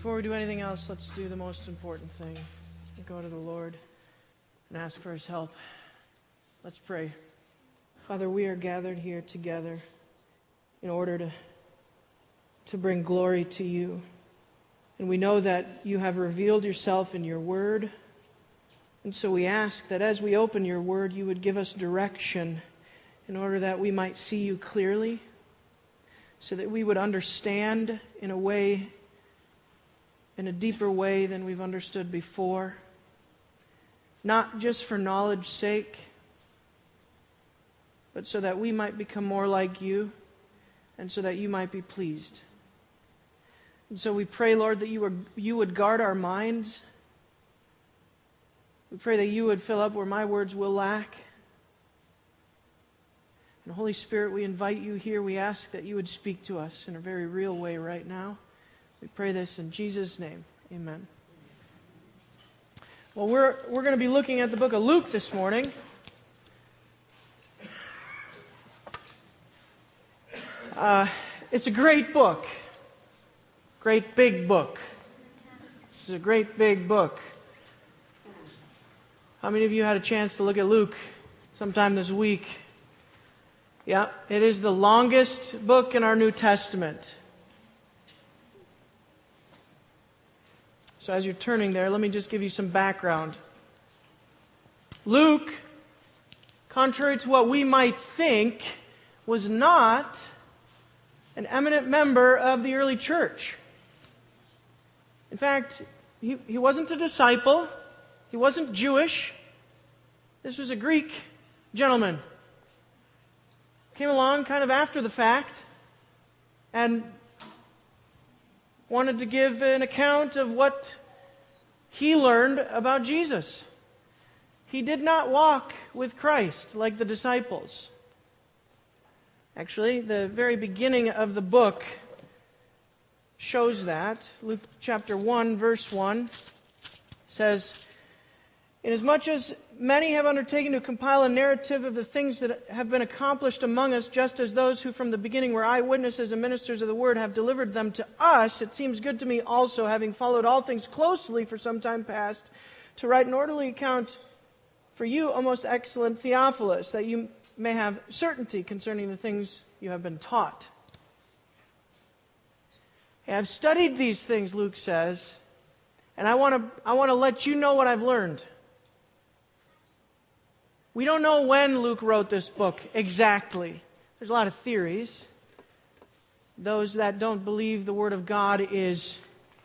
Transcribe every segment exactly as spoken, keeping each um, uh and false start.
before we do anything else, let's do the most important thing. Go to the Lord and ask for His help. Let's pray. Father, we are gathered here together in order to, to bring glory to You. And we know that You have revealed Yourself in Your Word. And so we ask that as we open Your Word, You would give us direction in order that we might see You clearly, so that we would understand in a way, in a deeper way than we've understood before. Not just for knowledge's sake, but so that we might become more like You, and so that You might be pleased. And so we pray, Lord, that you, were, you would guard our minds. We pray that You would fill up where my words will lack. And Holy Spirit, we invite You here. We ask that You would speak to us in a very real way right now. We pray this in Jesus' name. Amen. Well, we're, we're going to be looking at the book of Luke this morning. Uh, it's a great book. Great big book. This is a great big book. How many of you had a chance to look at Luke sometime this week? Yeah, it is the longest book in our New Testament. So as you're turning there, let me just give you some background. Luke, contrary to what we might think, was not an eminent member of the early church. In fact, he, he wasn't a disciple. He wasn't Jewish. This was a Greek gentleman. Came along kind of after the fact and wanted to give an account of what he learned about Jesus. He did not walk with Christ like the disciples. Actually, the very beginning of the book shows that. Luke chapter one, verse one says, "Inasmuch as many have undertaken to compile a narrative of the things that have been accomplished among us, just as those who from the beginning were eyewitnesses and ministers of the word have delivered them to us, it seems good to me also, having followed all things closely for some time past, to write an orderly account for you, O most excellent Theophilus, that you may have certainty concerning the things you have been taught." I've studied these things, Luke says, and I want to I want to let you know what I've learned. We don't know when Luke wrote this book exactly. There's a lot of theories. Those that don't believe the Word of God is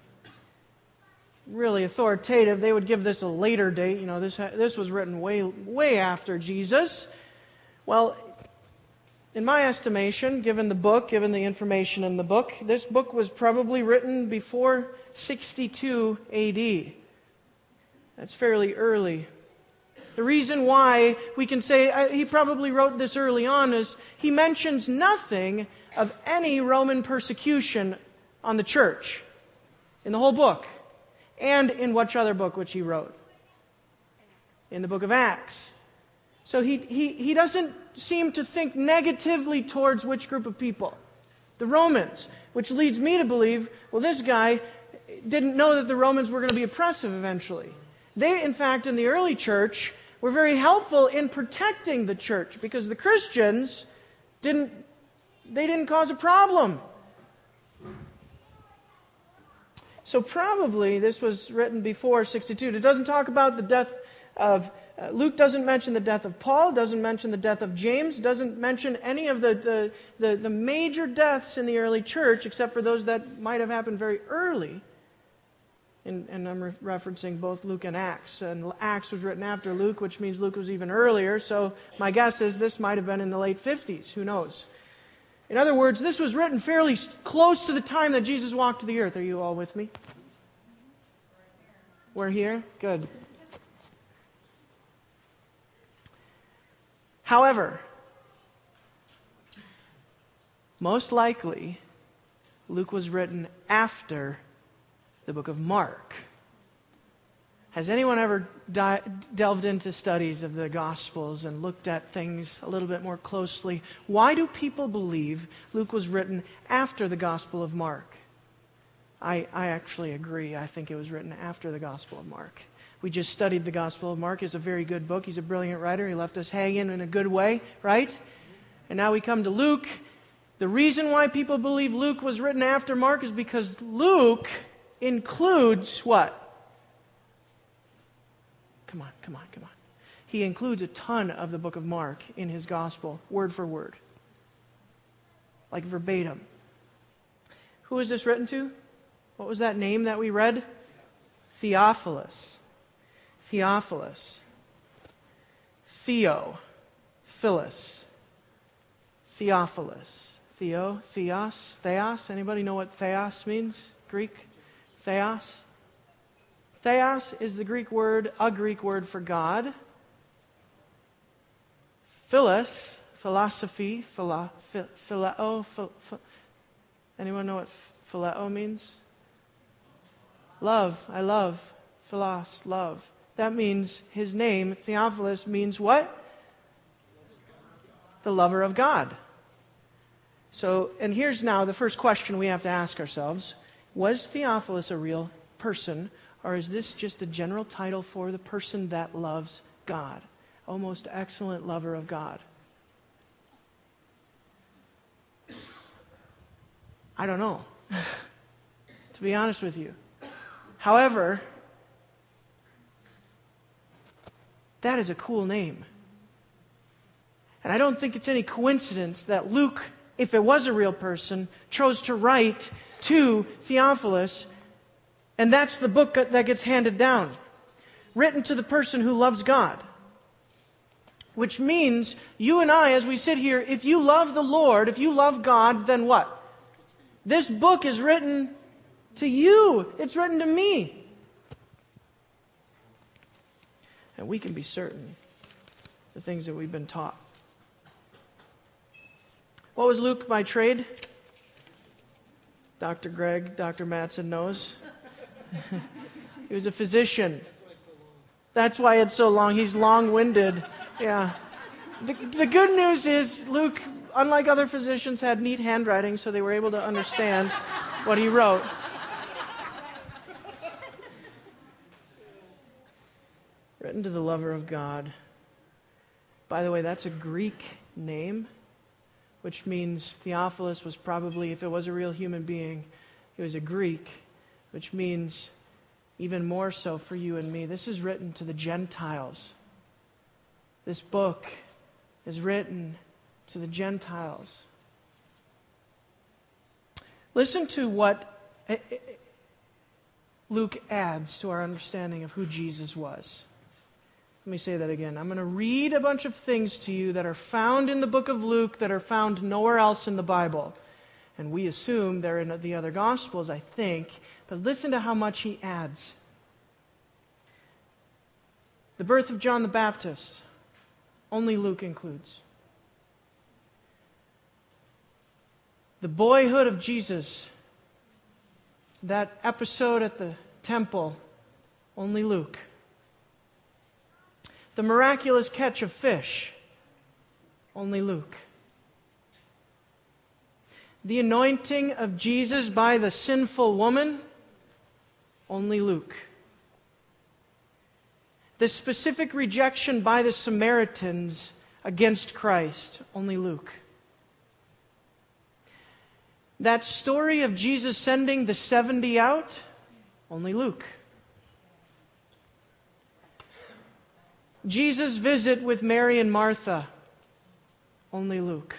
really authoritative, they would give this a later date. You know, this this was written way way after Jesus. Well, in my estimation, given the book, given the information in the book, this book was probably written before sixty-two A D. That's fairly early. The reason why we can say he probably wrote this early on is he mentions nothing of any Roman persecution on the church in the whole book. And in which other book which he wrote? In the book of Acts. So he, he, he doesn't seem to think negatively towards which group of people? The Romans. Which leads me to believe, well, this guy didn't know that the Romans were going to be oppressive eventually. They, in fact, in the early church, were very helpful in protecting the church because the Christians didn't, they didn't cause a problem. So probably this was written before sixty-two. It doesn't talk about the death of, uh, Luke doesn't mention the death of Paul, doesn't mention the death of James, doesn't mention any of the, the, the, the major deaths in the early church except for those that might have happened very early. And, and I'm re- referencing both Luke and Acts. And Acts was written after Luke, which means Luke was even earlier. So my guess is this might have been in the late fifties. Who knows? In other words, this was written fairly close to the time that Jesus walked the earth. Are you all with me? We're here? Good. However, most likely, Luke was written after the book of Mark. Has anyone ever di- delved into studies of the Gospels and looked at things a little bit more closely? Why do people believe Luke was written after the Gospel of Mark? I, I actually agree. I think it was written after the Gospel of Mark. We just studied the Gospel of Mark. It's a very good book. He's a brilliant writer. He left us hanging in a good way, right? And now we come to Luke. The reason why people believe Luke was written after Mark is because Luke includes what? Come on, come on, come on. He includes a ton of the book of Mark in his Gospel, word for word. Like verbatim. Who is this written to? What was that name that we read? Theophilus. Theophilus. Theo. Phyllis. Theophilus. Theo. Theos. Theos. Anybody know what theos means? Greek? Theos. Theos is the Greek word, a Greek word for God. Phyllis, philosophy, philo, phileo, phil, phil, anyone know what phileo means? Love, I love, philos, love. That means his name, Theophilus, means what? The lover of God. So, and here's now the first question we have to ask ourselves. Was Theophilus a real person, or is this just a general title for the person that loves God? O most excellent lover of God. I don't know, to be honest with you. However, that is a cool name. And I don't think it's any coincidence that Luke, if it was a real person, chose to write to Theophilus, and that's the book that gets handed down. Written to the person who loves God. Which means, you and I, as we sit here, if you love the Lord, if you love God, then what? This book is written to you. It's written to me. And we can be certain the things that we've been taught. What was Luke by trade? Doctor Greg, Doctor Mattson knows. He was a physician. That's why it's so long. He's long-winded. Yeah. The, the good news is Luke, unlike other physicians, had neat handwriting, so they were able to understand what he wrote. Written to the lover of God. By the way, that's a Greek name, which means Theophilus was probably, if it was a real human being, he was a Greek, which means even more so for you and me. This is written to the Gentiles. This book is written to the Gentiles. Listen to what Luke adds to our understanding of who Jesus was. Let me say that again. I'm going to read a bunch of things to you that are found in the book of Luke that are found nowhere else in the Bible. And we assume they're in the other Gospels, I think. But listen to how much he adds. The birth of John the Baptist, only Luke includes. The boyhood of Jesus, that episode at the temple, only Luke. The miraculous catch of fish, only Luke. The anointing of Jesus by the sinful woman, only Luke. The specific rejection by the Samaritans against Christ, only Luke. That story of Jesus sending the seventy out, only Luke. Jesus' visit with Mary and Martha, only Luke.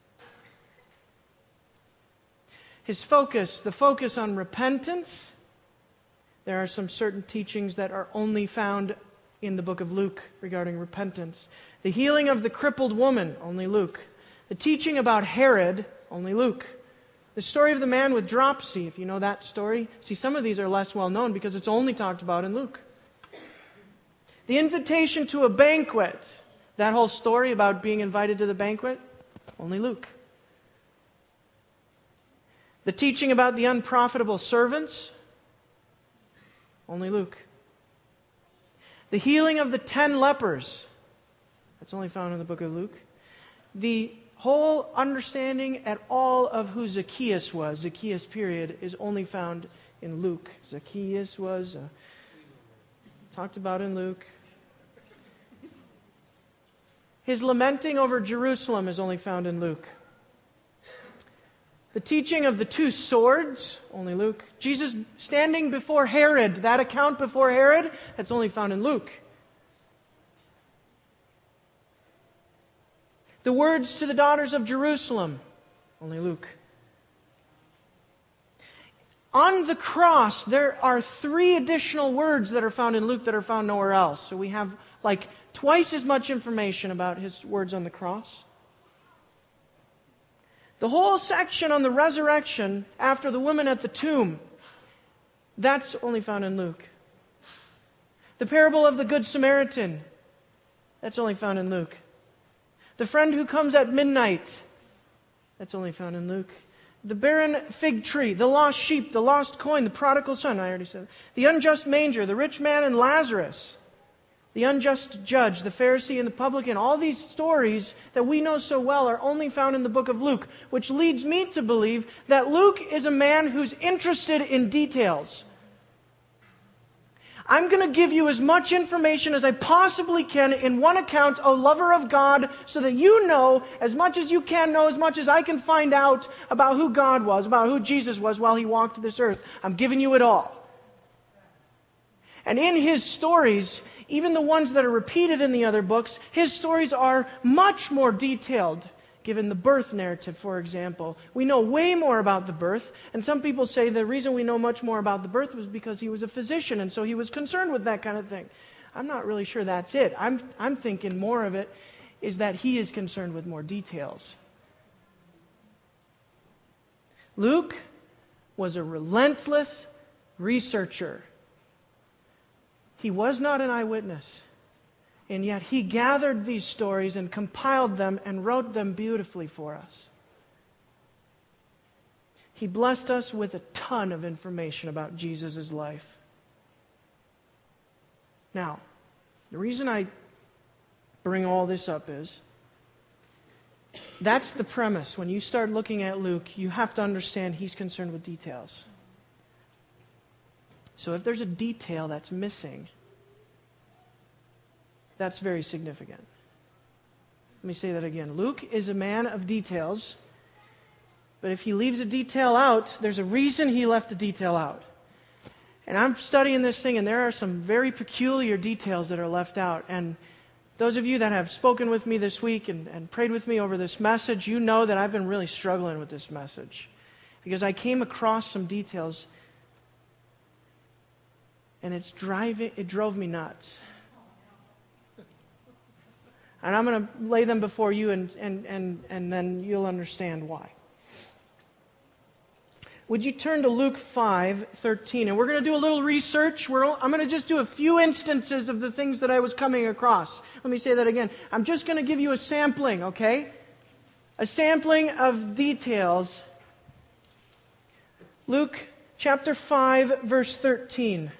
His focus, the focus on repentance, there are some certain teachings that are only found in the book of Luke regarding repentance. The healing of the crippled woman, only Luke. The teaching about Herod, only Luke. The story of the man with dropsy, if you know that story. See, some of these are less well known because it's only talked about in Luke. The invitation to a banquet, that whole story about being invited to the banquet, only Luke. The teaching about the unprofitable servants, only Luke. The healing of the ten lepers, that's only found in the book of Luke. The whole understanding at all of who Zacchaeus was, Zacchaeus period, is only found in Luke. Zacchaeus was uh, talked about in Luke. His lamenting over Jerusalem is only found in Luke. The teaching of the two swords, only Luke. Jesus standing before Herod, that account before Herod, that's only found in Luke. The words to the daughters of Jerusalem, only Luke. On the cross, there are three additional words that are found in Luke that are found nowhere else. So we have like twice as much information about his words on the cross. The whole section on the resurrection after the woman at the tomb, that's only found in Luke. The parable of the Good Samaritan, that's only found in Luke. The friend who comes at midnight, that's only found in Luke. The barren fig tree, the lost sheep, the lost coin, the prodigal son, I already said. The unjust manger, the rich man and Lazarus, the unjust judge, the Pharisee and the publican, all these stories that we know so well are only found in the book of Luke, which leads me to believe that Luke is a man who's interested in details. I'm going to give you as much information as I possibly can in one account, O lover of God, so that you know as much as you can know, as much as I can find out about who God was, about who Jesus was while he walked this earth. I'm giving you it all. And in his stories, even the ones that are repeated in the other books, his stories are much more detailed. Given the birth narrative, for example, we know way more about the birth, and some people say the reason we know much more about the birth was because he was a physician, and so he was concerned with that kind of thing. I'm not really sure that's it. I'm, I'm thinking more of it is that he is concerned with more details. Luke was a relentless researcher. He was not an eyewitness. And yet he gathered these stories and compiled them and wrote them beautifully for us. He blessed us with a ton of information about Jesus' life. Now, the reason I bring all this up is, that's the premise. When you start looking at Luke, you have to understand he's concerned with details. So if there's a detail that's missing, that's very significant. Let me say that again. Luke is a man of details, but if he leaves a detail out, there's a reason he left a detail out. And I'm studying this thing, and there are some very peculiar details that are left out. And those of you that have spoken with me this week and, and prayed with me over this message, you know that I've been really struggling with this message. Because I came across some details, and it's driving, it drove me nuts. And I'm going to lay them before you, and, and, and, and then you'll understand why. Would you turn to Luke five thirteen? And we're going to do a little research. We're, I'm going to just do a few instances of the things that I was coming across. Let me say that again. I'm just going to give you a sampling, okay? A sampling of details. Luke chapter five, verse thirteen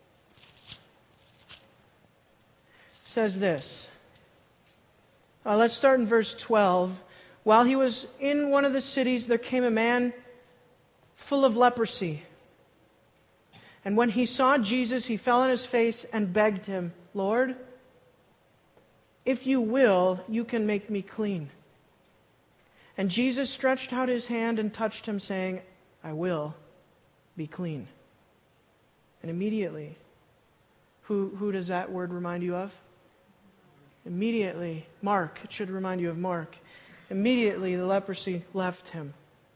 says this. Uh, let's start in verse twelve. While he was in one of the cities, there came a man full of leprosy. And when he saw Jesus, he fell on his face and begged him, Lord, if you will, you can make me clean. And Jesus stretched out his hand and touched him, saying, I will be clean. And immediately, who, who does that word remind you of? Immediately, Mark, it should remind you of Mark. Immediately the leprosy left him.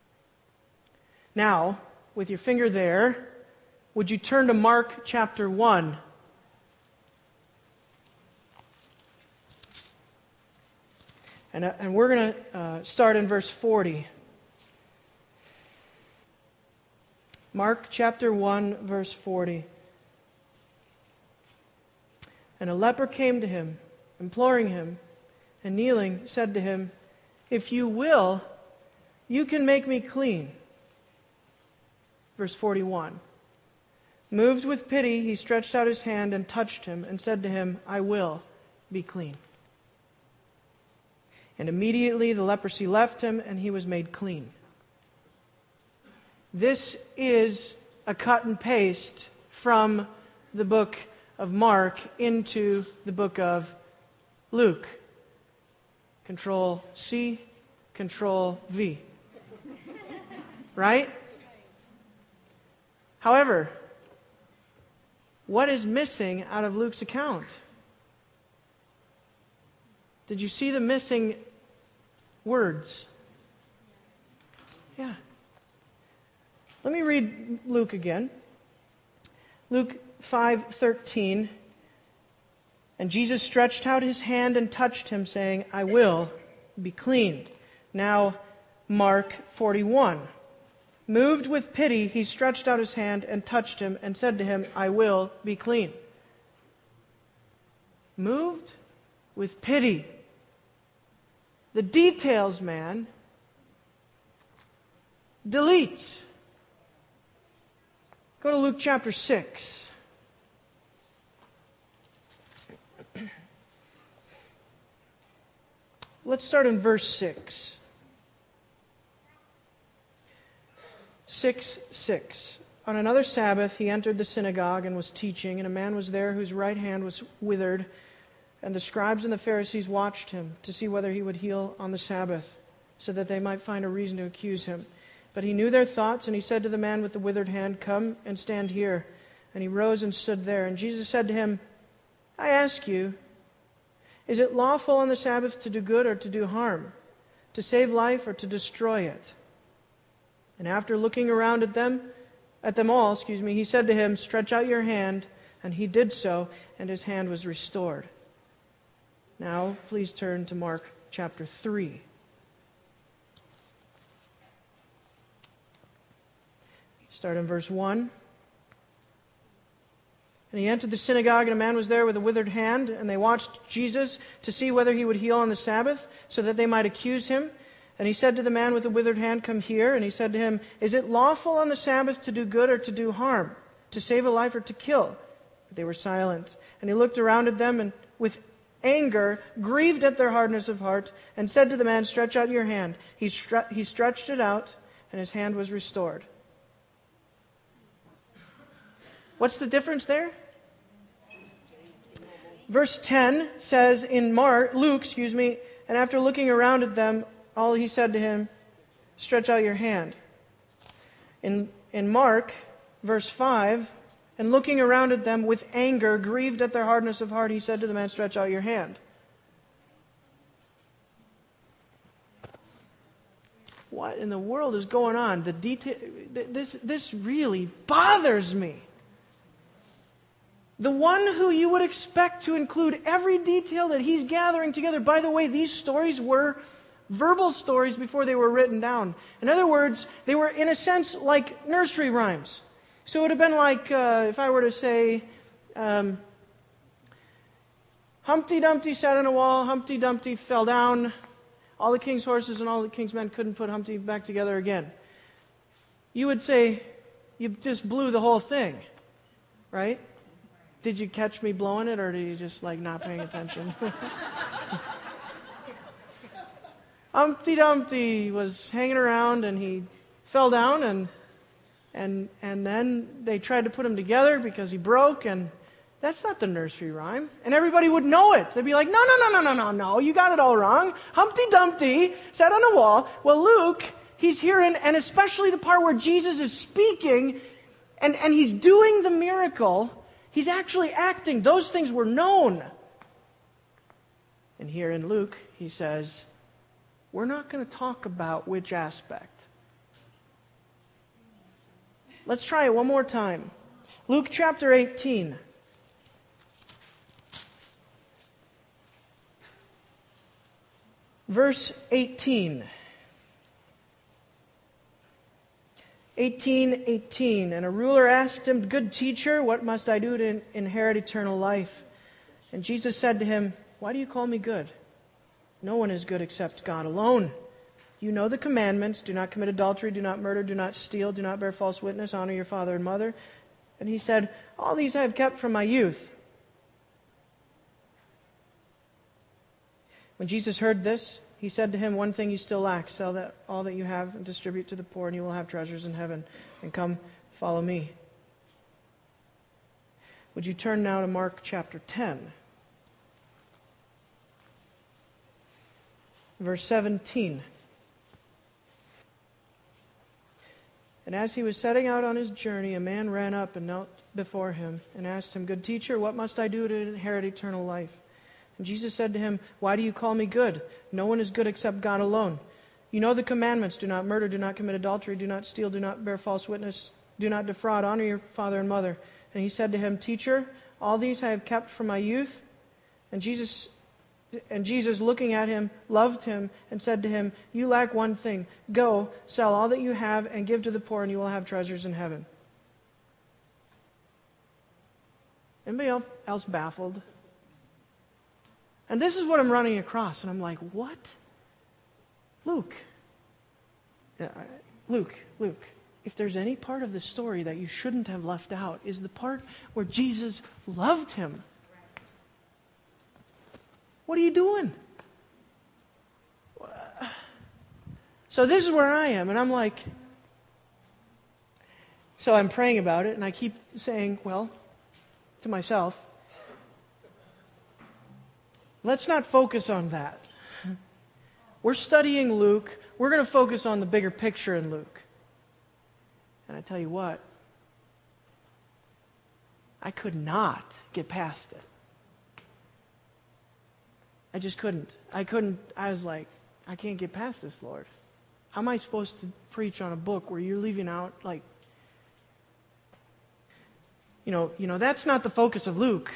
Now, with your finger there, would you turn to Mark chapter one? And, uh, and we're going to uh, start in verse forty. Mark chapter one, verse forty. And a leper came to him, imploring him, and kneeling, said to him, if you will, you can make me clean. Verse forty-one. Moved with pity, he stretched out his hand and touched him and said to him, I will be clean. And immediately the leprosy left him, and he was made clean. This is a cut and paste from the book of Mark into the book of Luke. Control C, Control V. Right? However, what is missing out of Luke's account? Did you see the missing words? Yeah. Let me read Luke again. Luke five thirteen. And Jesus stretched out his hand and touched him, saying, I will be clean. Now, Mark forty-one. Moved with pity, he stretched out his hand and touched him and said to him, I will be clean. Moved with pity. The details, man, deletes. Go to Luke chapter six. Let's start in verse six. six six. On another Sabbath he entered the synagogue and was teaching, and a man was there whose right hand was withered. And the scribes and the Pharisees watched him to see whether he would heal on the Sabbath, so that they might find a reason to accuse him. But he knew their thoughts, and he said to the man with the withered hand, Come and stand here. And he rose and stood there. And Jesus said to him, I ask you, is it lawful on the Sabbath to do good or to do harm, to save life or to destroy it? And after looking around at them, at them all, excuse me, he said to him, Stretch out your hand. And he did so, and his hand was restored. Now, please turn to Mark chapter three. Start in verse one. And he entered the synagogue, and a man was there with a withered hand, and they watched Jesus to see whether he would heal on the Sabbath, so that they might accuse him. And he said to the man with the withered hand, Come here. And he said to him, Is it lawful on the Sabbath to do good or to do harm, to save a life or to kill? But they were silent. And he looked around at them, and with anger, grieved at their hardness of heart, and said to the man, Stretch out your hand. He, stre- he stretched it out, and his hand was restored. What's the difference there? Verse ten says in Mark, Luke, excuse me, and after looking around at them, all he said to him, Stretch out your hand. In, in Mark, verse five, and looking around at them with anger, grieved at their hardness of heart, he said to the man, Stretch out your hand. What in the world is going on? The detail, this, this really bothers me. The one who you would expect to include every detail that he's gathering together. By the way, these stories were verbal stories before they were written down. In other words, they were in a sense like nursery rhymes. So it would have been like, uh, if I were to say, um, Humpty Dumpty sat on a wall, Humpty Dumpty fell down, all the king's horses and all the king's men couldn't put Humpty back together again. You would say, you just blew the whole thing, right? Did you catch me blowing it, or did you just like not paying attention? Humpty Dumpty was hanging around and he fell down, and and and then they tried to put him together because he broke, and that's not the nursery rhyme. And everybody would know it. They'd be like, no, no, no, no, no, no, no, you got it all wrong. Humpty Dumpty sat on a wall. Well, Luke, he's hearing, and especially the part where Jesus is speaking, and, and he's doing the miracle. He's actually acting. Those things were known. And here in Luke, he says, we're not going to talk about which aspect. Let's try it one more time. Luke chapter eighteen. Verse eighteen. eighteen eighteen. And a ruler asked him, Good teacher, what must I do to inherit eternal life? And Jesus said to him, Why do you call me good? No one is good except God alone. You know the commandments. Do not commit adultery, do not murder, do not steal, do not bear false witness, honor your father and mother. And he said, All these I have kept from my youth. When Jesus heard this, he He said to him, one thing you still lack, sell that all that you have and distribute to the poor, and you will have treasures in heaven. And come, follow me. Would you turn now to Mark chapter ten? Verse seventeen. And as he was setting out on his journey, a man ran up and knelt before him and asked him, Good teacher, what must I do to inherit eternal life? And Jesus said to him, Why do you call me good? No one is good except God alone. You know the commandments. Do not murder, do not commit adultery, do not steal, do not bear false witness, do not defraud, honor your father and mother. And he said to him, Teacher, all these I have kept from my youth. And Jesus And Jesus, looking at him, loved him and said to him, You lack one thing. Go, sell all that you have and give to the poor, and you will have treasures in heaven. Anybody else baffled? And this is what I'm running across. And I'm like, what? Luke. Luke, Luke. If there's any part of the story that you shouldn't have left out, is the part where Jesus loved him. What are you doing? So this is where I am, and I'm like, so I'm praying about it, and I keep saying, well, to myself, let's not focus on that. We're studying Luke. We're going to focus on the bigger picture in Luke. And I tell you what, I could not get past it. I just couldn't. I couldn't. I was like, I can't get past this, Lord. How am I supposed to preach on a book where you're leaving out, like, you know, you know, that's not the focus of Luke.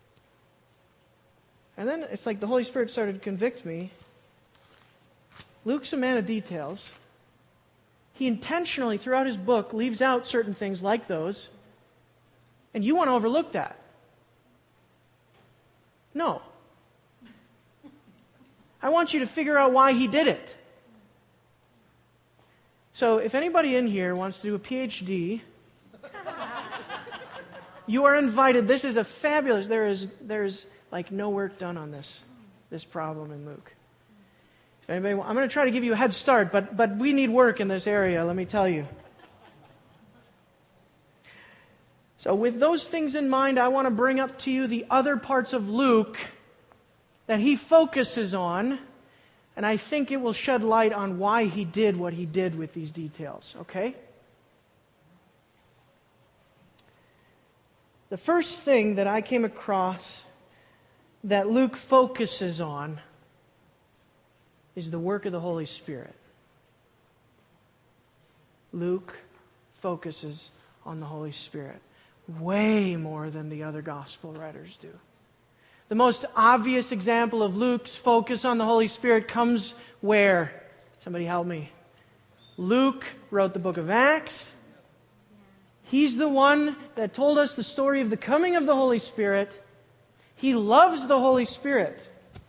And then it's like the Holy Spirit started to convict me. Luke's a man of details. He intentionally, throughout his book, leaves out certain things like those. And you want to overlook that. No. I want you to figure out why he did it. So if anybody in here wants to do a P H D, you are invited. This is a fabulous, there is there's like no work done on this, this problem in Luke. If anybody, I'm going to try to give you a head start, but but we need work in this area, let me tell you. So with those things in mind, I want to bring up to you the other parts of Luke that he focuses on, and I think it will shed light on why he did what he did with these details, okay? The first thing that I came across that Luke focuses on is the work of the Holy Spirit. Luke focuses on the Holy Spirit way more than the other gospel writers do. The most obvious example of Luke's focus on the Holy Spirit comes where? Somebody help me. Luke wrote the book of Acts. He's the one that told us the story of the coming of the Holy Spirit. He loves the Holy Spirit.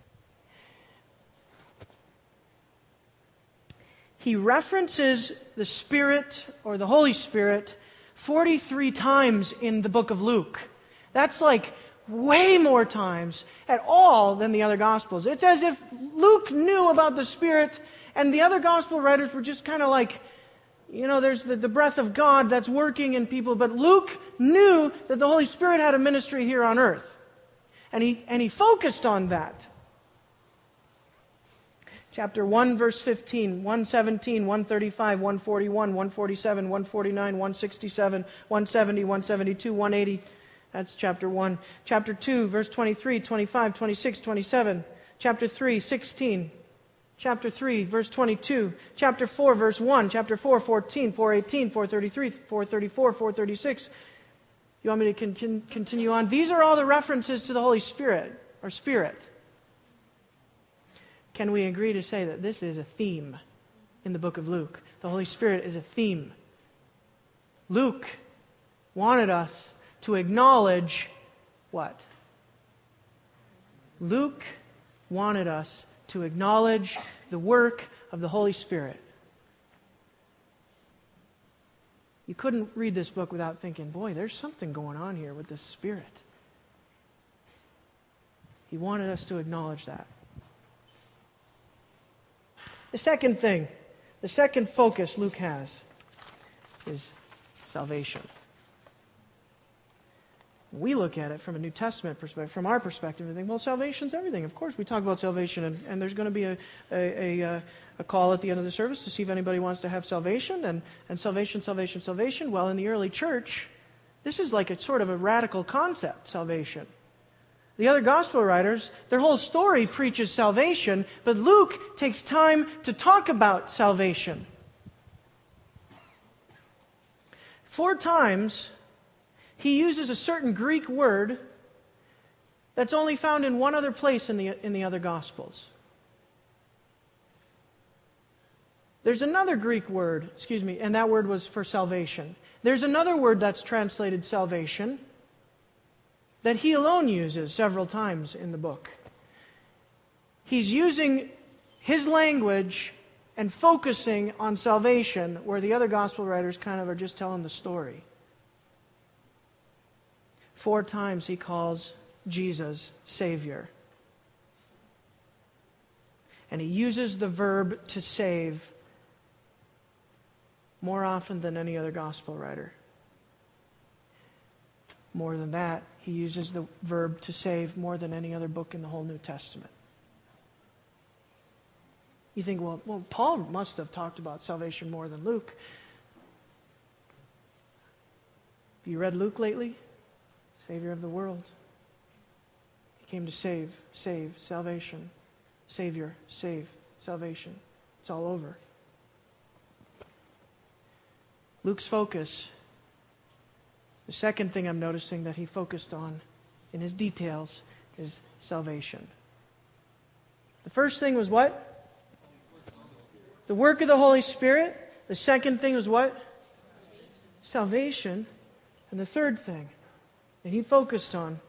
He references the Spirit or the Holy Spirit forty-three times in the book of Luke. That's like way more times at all than the other Gospels. It's as if Luke knew about the Spirit and the other Gospel writers were just kind of like, you know, there's the, the breath of God that's working in people, but Luke knew that the Holy Spirit had a ministry here on earth. And he, and he focused on that. Chapter one, verse fifteen, one seventeen, one thirty-five, one forty-one, one forty-seven, one forty-nine, one sixty-seven, one seventy, one seventy-two, one eighty. That's chapter one. Chapter two, verse twenty-three, twenty-five, twenty-six, twenty-seven. Chapter three, sixteen. Chapter three, verse twenty-two. Chapter four, verse one. Chapter four, fourteen, four eighteen, four thirty-three, four thirty-four, four thirty-six. You want me to con- con- continue on? These are all the references to the Holy Spirit, or Spirit. Can we agree to say that this is a theme in the book of Luke? The Holy Spirit is a theme. Luke wanted us to acknowledge what? Luke wanted us to acknowledge the work of the Holy Spirit. You couldn't read this book without thinking, boy, there's something going on here with this Spirit. He wanted us to acknowledge that. The second thing, the second focus Luke has is salvation. We look at it from a New Testament perspective, from our perspective, and think, well, salvation's everything. Of course, we talk about salvation, and, and there's going to be a, a, a, a call at the end of the service to see if anybody wants to have salvation, and, and salvation, salvation, salvation. Well, in the early church, this is like a sort of a radical concept, salvation. The other gospel writers, their whole story preaches salvation, but Luke takes time to talk about salvation. Four times, he uses a certain Greek word that's only found in one other place in the, in the other Gospels. There's another Greek word, excuse me, and that word was for salvation. There's another word that's translated salvation that he alone uses several times in the book. He's using his language and focusing on salvation where the other Gospel writers kind of are just telling the story. Four times he calls Jesus Savior. And he uses the verb to save more often than any other gospel writer. More than that, he uses the verb to save more than any other book in the whole New Testament. You think, well, well, Paul must have talked about salvation more than Luke. Have you read Luke lately? Savior of the world. He came to save, save, salvation. Savior, save, salvation. It's all over. Luke's focus, the second thing I'm noticing that he focused on in his details is salvation. The first thing was what? The work of the Holy Spirit. The second thing was what? Salvation. And the third thing that he focused on,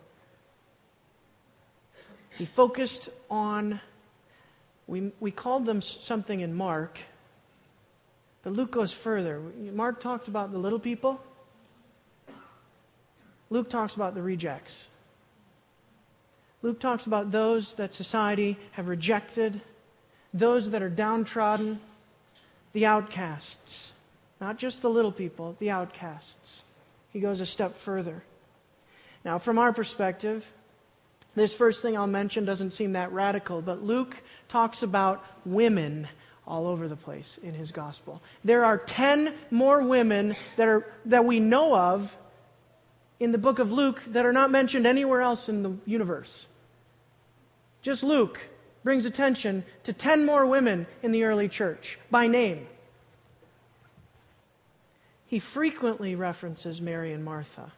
he focused on, we, we called them something in Mark, but Luke goes further. Mark talked about the little people. Luke talks about the rejects. Luke talks about those that society have rejected, those that are downtrodden, the outcasts. Not just the little people, the outcasts. He goes a step further. Now, from our perspective, this first thing I'll mention doesn't seem that radical, but Luke talks about women all over the place in his gospel. There are ten more women that are that we know of in the book of Luke that are not mentioned anywhere else in the universe. Just Luke brings attention to ten more women in the early church by name. He frequently references Mary and Martha.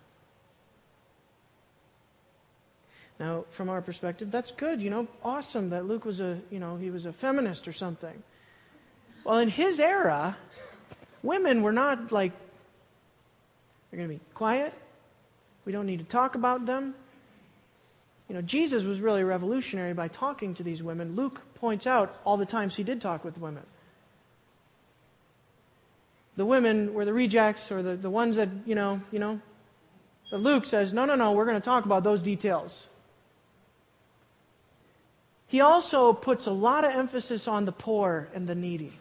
Now, from our perspective, that's good, you know, awesome that Luke was a, you know, he was a feminist or something. Well, in his era, women were not like, they're going to be quiet. We don't need to talk about them. You know, Jesus was really revolutionary by talking to these women. Luke points out all the times he did talk with women. The women were the rejects or the, the ones that, you know, you know. But Luke says, no, no, no, we're going to talk about those details. He also puts a lot of emphasis on the poor and the needy.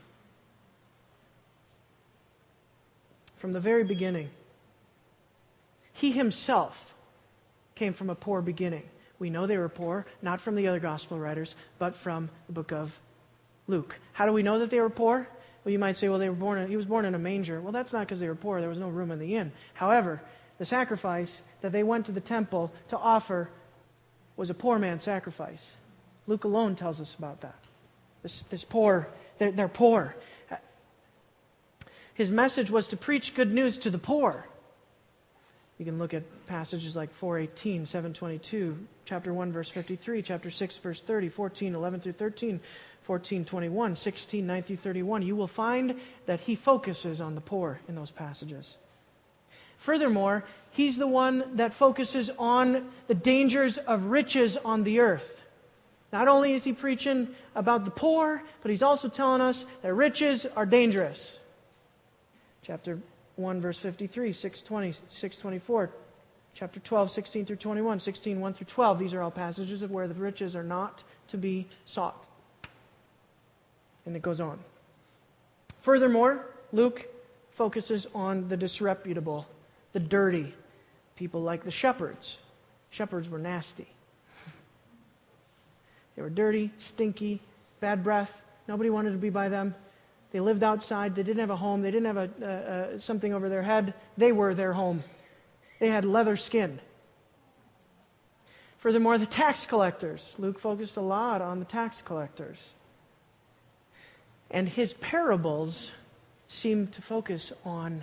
From the very beginning. He himself came from a poor beginning. We know they were poor, not from the other gospel writers, but from the book of Luke. How do we know that they were poor? Well, you might say, well, they were born in, he was born in a manger. Well, that's not because they were poor. There was no room in the inn. However, the sacrifice that they went to the temple to offer was a poor man's sacrifice. Luke alone tells us about that. This, this poor, they're, they're poor. His message was to preach good news to the poor. You can look at passages like four eighteen, seven twenty-two, chapter one, verse fifty-three, chapter six, verse thirty, fourteen, eleven through thirteen, fourteen, twenty-one, sixteen, nine through thirty-one. You will find that he focuses on the poor in those passages. Furthermore, he's the one that focuses on the dangers of riches on the earth. Not only is he preaching about the poor, but he's also telling us that riches are dangerous. Chapter one, verse fifty-three, six twenty, six twenty-four, chapter twelve, sixteen through twenty-one, sixteen, one through twelve. These are all passages of where the riches are not to be sought. And it goes on. Furthermore, Luke focuses on the disreputable, the dirty, people like the shepherds. Shepherds were nasty. They were dirty, stinky, bad breath. Nobody wanted to be by them. They lived outside. They didn't have a home. They didn't have a, uh, uh, something over their head. They were their home. They had leather skin. Furthermore, the tax collectors. Luke focused a lot on the tax collectors. And his parables seem to focus on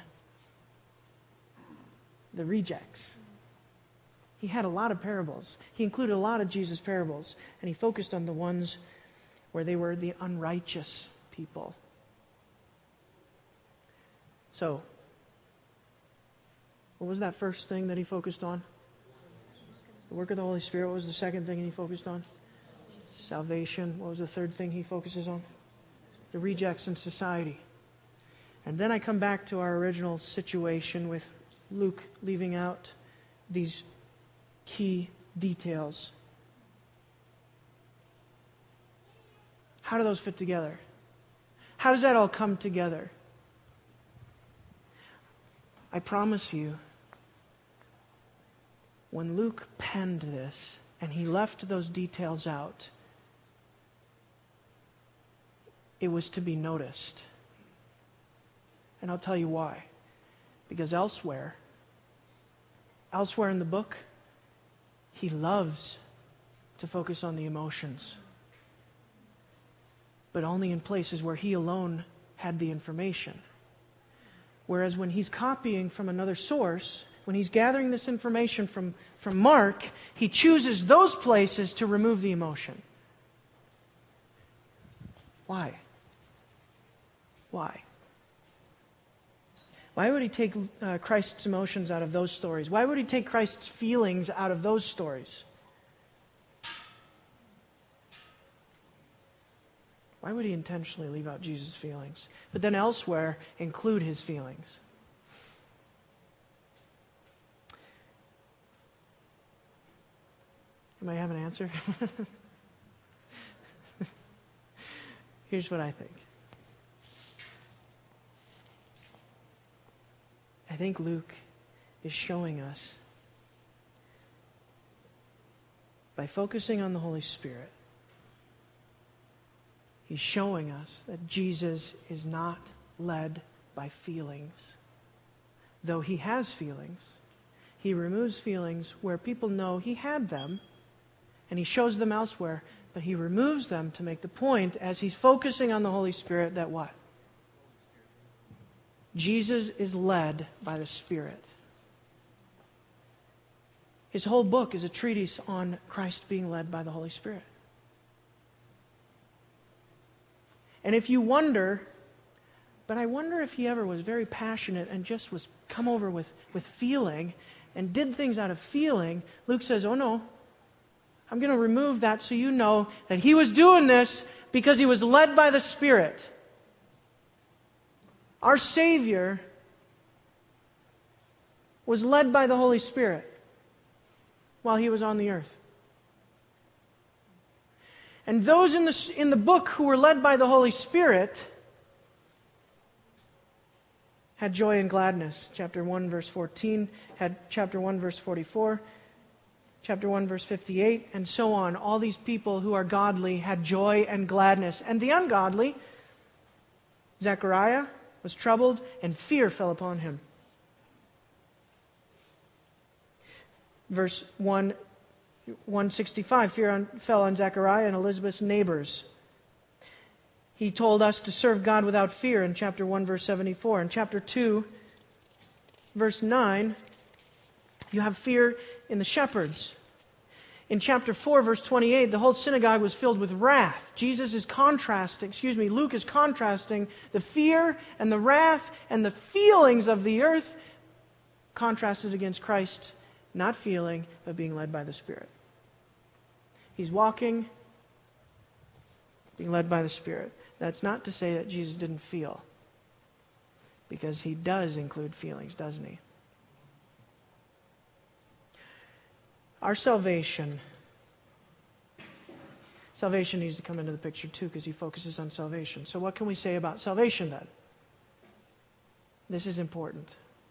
the rejects. He had a lot of parables. He included a lot of Jesus' parables, and he focused on the ones where they were the unrighteous people. So, what was that first thing that he focused on? The work of the Holy Spirit. What was the second thing he focused on? Salvation. What was the third thing he focuses on? The rejects in society. And then I come back to our original situation with Luke leaving out these key details. How do those fit together? How does that all come together? I promise you, when Luke penned this and he left those details out, it was to be noticed. And I'll tell you why. Because elsewhere, elsewhere in the book, he loves to focus on the emotions. But only in places where he alone had the information. Whereas when he's copying from another source, when he's gathering this information from, from Mark, he chooses those places to remove the emotion. Why? Why? Why would he take uh, Christ's emotions out of those stories? Why would he take Christ's feelings out of those stories? Why would he intentionally leave out Jesus' feelings, but then elsewhere include his feelings? You might have an answer. Here's what I think. I think Luke is showing us, by focusing on the Holy Spirit, he's showing us that Jesus is not led by feelings. Though he has feelings, he removes feelings where people know he had them, and he shows them elsewhere, but he removes them to make the point, as he's focusing on the Holy Spirit, that what? Jesus is led by the Spirit. His whole book is a treatise on Christ being led by the Holy Spirit. And if you wonder, but I wonder if he ever was very passionate and just was come over with, with feeling and did things out of feeling, Luke says, oh no, I'm going to remove that so you know that he was doing this because he was led by the Spirit. Our Savior was led by the Holy Spirit while he was on the earth. And those in the, in the book who were led by the Holy Spirit had joy and gladness. Chapter one, verse fourteen, had chapter one, verse forty-four, chapter one, verse fifty-eight, and so on. All these people who are godly had joy and gladness. And the ungodly, Zechariah, was troubled, and fear fell upon him. Verse one, one sixty-five, fear on, fell on Zechariah and Elizabeth's neighbors. He told us to serve God without fear in chapter one, verse seventy-four. In chapter two, verse nine, you have fear in the shepherds. In chapter four, verse twenty-eight, the whole synagogue was filled with wrath. Jesus is contrasting, excuse me, Luke is contrasting the fear and the wrath and the feelings of the earth contrasted against Christ not feeling, but being led by the Spirit. He's walking, being led by the Spirit. That's not to say that Jesus didn't feel, because he does include feelings, doesn't he? Our salvation Salvation needs to come into the picture too, because he focuses on salvation. So what can we say about salvation then? This is important.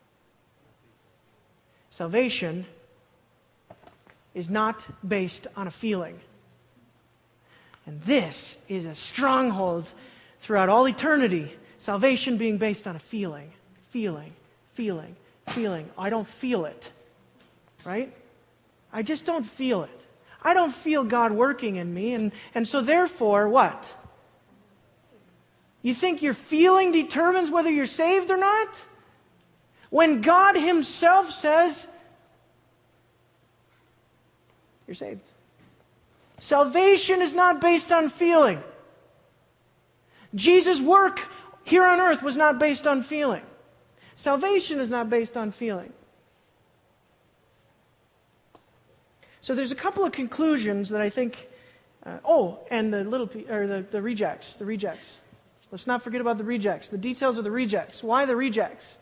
Salvation is not based on a feeling. And this is a stronghold throughout all eternity. Salvation being based on a feeling. Feeling, feeling, feeling. I don't feel it. Right? I just don't feel it. I don't feel God working in me. And, and so therefore, what? You think your feeling determines whether you're saved or not? When God himself says, you're saved. Salvation is not based on feeling. Jesus' work here on earth was not based on feeling. Salvation is not based on feeling. So there's a couple of conclusions that I think, uh, oh, and the little, or the, the rejects, the rejects. Let's not forget about the rejects, the details of the rejects. Why the rejects?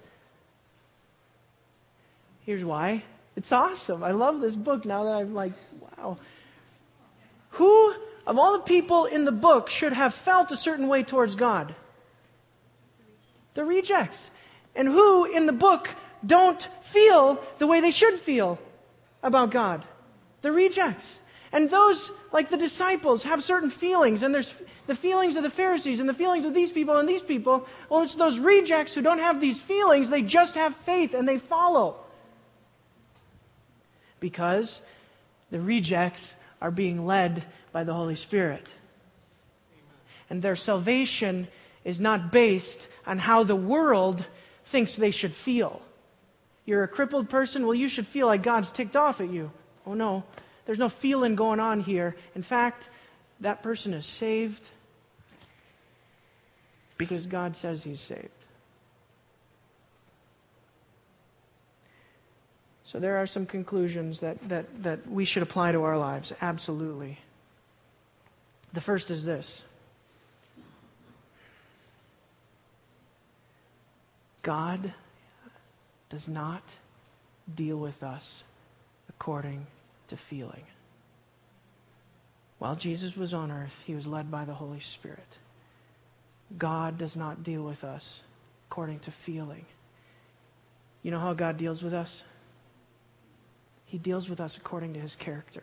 Here's why. It's awesome. I love this book now that I'm like, wow. Who, of all the people in the book, should have felt a certain way towards God? The rejects. And who in the book don't feel the way they should feel about God? The rejects. And those, like the disciples, have certain feelings, and there's the feelings of the Pharisees and the feelings of these people and these people. Well, it's those rejects who don't have these feelings, they just have faith and they follow. Because the rejects are being led by the Holy Spirit. And their salvation is not based on how the world thinks they should feel. You're a crippled person, well, you should feel like God's ticked off at you. Oh no, there's no feeling going on here. In fact, that person is saved because God says he's saved. So there are some conclusions that, that, that we should apply to our lives, absolutely. The first is this. God does not deal with us according to feeling. While Jesus was on earth, he was led by the Holy Spirit. God does not deal with us according to feeling. You know how God deals with us? He deals with us according to his character.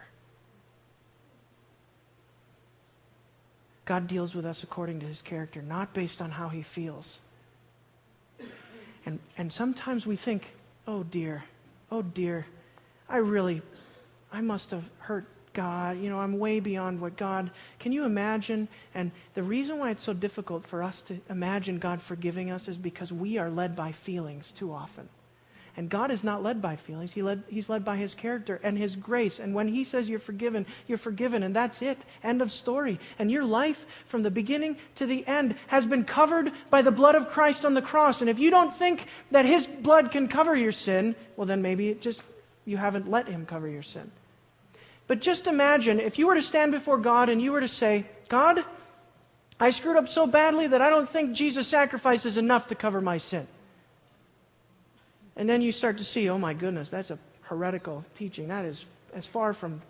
God deals with us according to his character, not based on how he feels. And and sometimes we think, oh dear, oh dear, I really, I must have hurt God. You know, I'm way beyond what God, can you imagine? And the reason why it's so difficult for us to imagine God forgiving us is because we are led by feelings too often. And God is not led by feelings. He led, he's led by his character and his grace. And when he says you're forgiven, you're forgiven. And that's it. End of story. And your life from the beginning to the end has been covered by the blood of Christ on the cross. And if you don't think that his blood can cover your sin, well then maybe it just you haven't let him cover your sin. But just imagine if you were to stand before God and you were to say, God, I screwed up so badly that I don't think Jesus' sacrifice is enough to cover my sin. And then you start to see, oh my goodness, that's a heretical teaching. That is as far from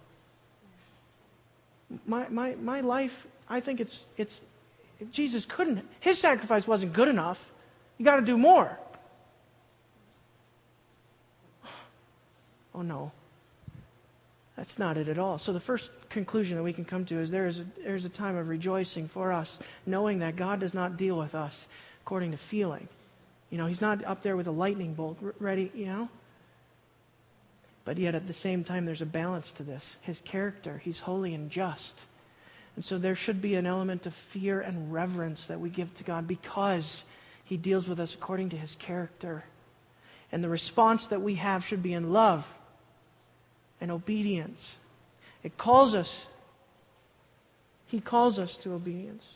my my my life. I think it's it's if Jesus couldn't, his sacrifice wasn't good enough. You got to do more. Oh no, that's not it at all. So the first conclusion that we can come to is there is a, there is a time of rejoicing for us, knowing that God does not deal with us according to feeling. You know, he's not up there with a lightning bolt ready, you know. But yet at the same time, there's a balance to this. His character, he's holy and just. And so there should be an element of fear and reverence that we give to God because he deals with us according to his character. And the response that we have should be in love and obedience. It calls us, he calls us to obedience.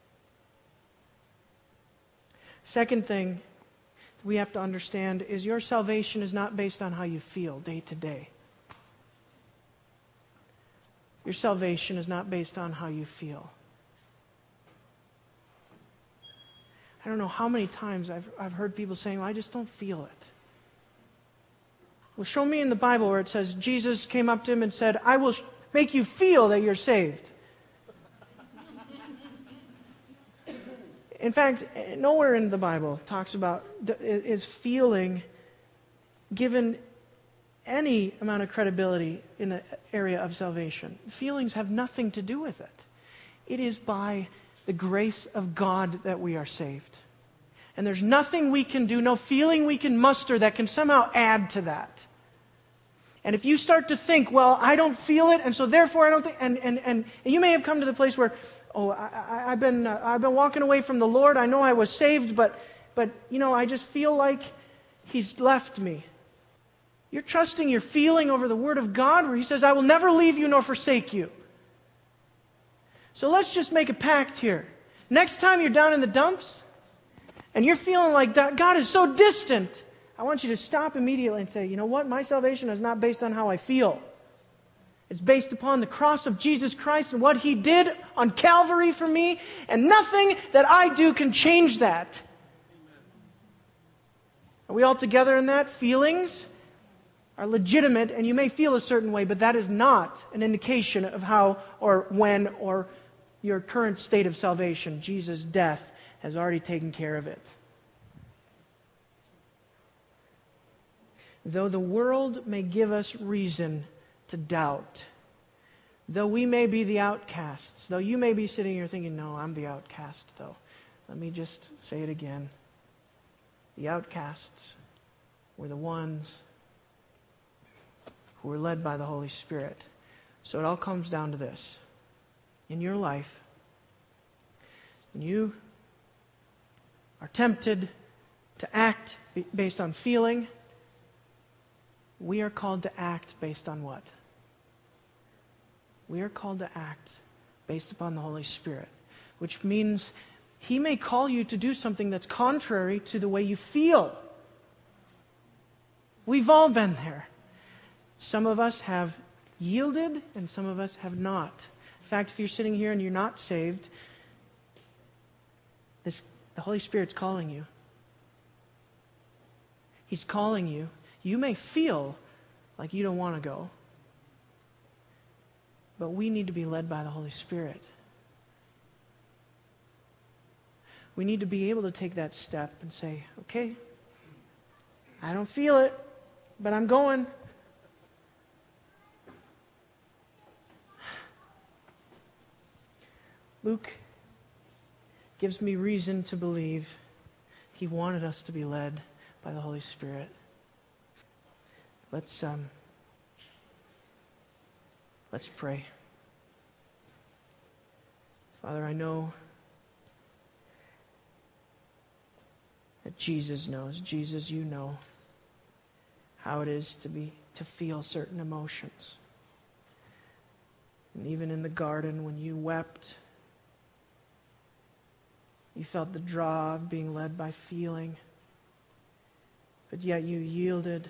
Second thing we have to understand is your salvation is not based on how you feel day to day. Your salvation is not based on how you feel. I don't know how many times I've, I've heard people saying, well, I just don't feel it. Well, show me in the Bible where it says Jesus came up to him and said, I will make you feel that you're saved. In fact, nowhere in the Bible talks about, is feeling given any amount of credibility in the area of salvation. Feelings have nothing to do with it. It is by the grace of God that we are saved. And there's nothing we can do, no feeling we can muster that can somehow add to that. And if you start to think, well, I don't feel it, and so therefore I don't think, and, and, and you may have come to the place where, oh, I, I, I've been uh, I've been walking away from the Lord. I know I was saved, but but you know, I just feel like He's left me. You're trusting your feeling over the Word of God, where He says, I will never leave you nor forsake you. So let's just make a pact here. Next time you're down in the dumps, and you're feeling like God is so distant, I want you to stop immediately and say, you know what? My salvation is not based on how I feel. It's based upon the cross of Jesus Christ and what He did on Calvary for me, and nothing that I do can change that. Are we all together in that? Feelings are legitimate, and you may feel a certain way, but that is not an indication of how or when or your current state of salvation. Jesus' death has already taken care of it. Though the world may give us reason to doubt, though we may be the outcasts, though you may be sitting here thinking, no, I'm the outcast, though. Let me just say it again. The outcasts were the ones who were led by the Holy Spirit. So it all comes down to this. In your life, when you are tempted to act based on feeling, we are called to act based on what? We are called to act based upon the Holy Spirit, which means He may call you to do something that's contrary to the way you feel. We've all been there. Some of us have yielded and some of us have not. In fact, if you're sitting here and you're not saved, this, the Holy Spirit's calling you. He's calling you. You may feel like you don't want to go, but we need to be led by the Holy Spirit. We need to be able to take that step and say, okay, I don't feel it, but I'm going. Luke gives me reason to believe he wanted us to be led by the Holy Spirit. Let's um, let's pray. Father, I know that Jesus knows. Jesus, you know how it is to be to feel certain emotions. And even in the garden when you wept, you felt the draw of being led by feeling, but yet you yielded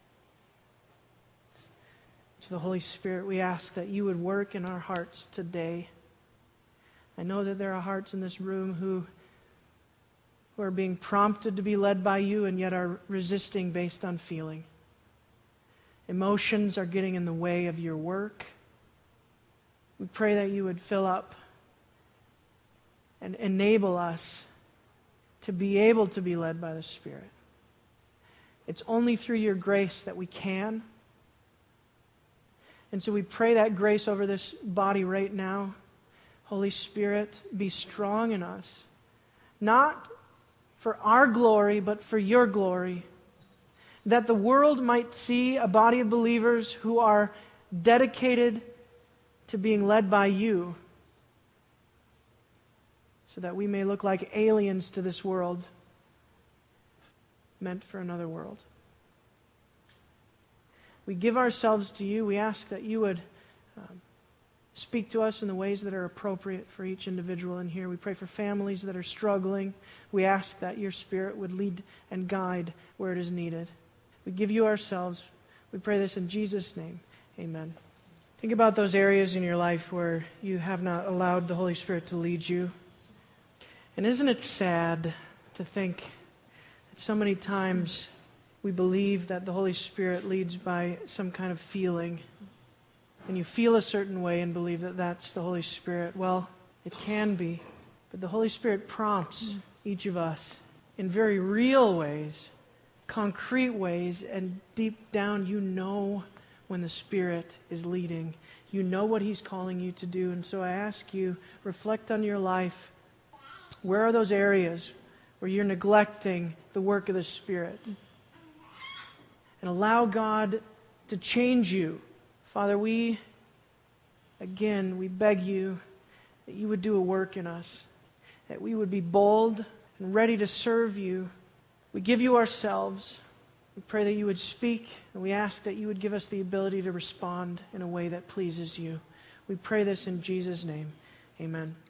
to the Holy Spirit. We ask that you would work in our hearts today. I know that there are hearts in this room who, who are being prompted to be led by you and yet are resisting based on feeling. Emotions are getting in the way of your work. We pray that you would fill up and enable us to be able to be led by the Spirit. It's only through your grace that we can. And so we pray that grace over this body right now. Holy Spirit, be strong in us. Not for our glory, but for your glory. That the world might see a body of believers who are dedicated to being led by you, so that we may look like aliens to this world, meant for another world. We give ourselves to you. We ask that you would um, speak to us in the ways that are appropriate for each individual in here. We pray for families that are struggling. We ask that your Spirit would lead and guide where it is needed. We give you ourselves. We pray this in Jesus' name. Amen. Think about those areas in your life where you have not allowed the Holy Spirit to lead you. And isn't it sad to think that so many times we believe that the Holy Spirit leads by some kind of feeling, and you feel a certain way and believe that that's the Holy Spirit? Well, it can be, But the Holy Spirit prompts each of us in very real ways, concrete ways, and deep down you know when the Spirit is leading. You know what He's calling you to do. And so I ask you, reflect on your life. Where are those areas where you're neglecting the work of the Spirit? And allow God to change you. Father, we, again, we beg you that you would do a work in us, that we would be bold and ready to serve you. We give you ourselves. We pray that you would speak, and we ask that you would give us the ability to respond in a way that pleases you. We pray this in Jesus' name. Amen.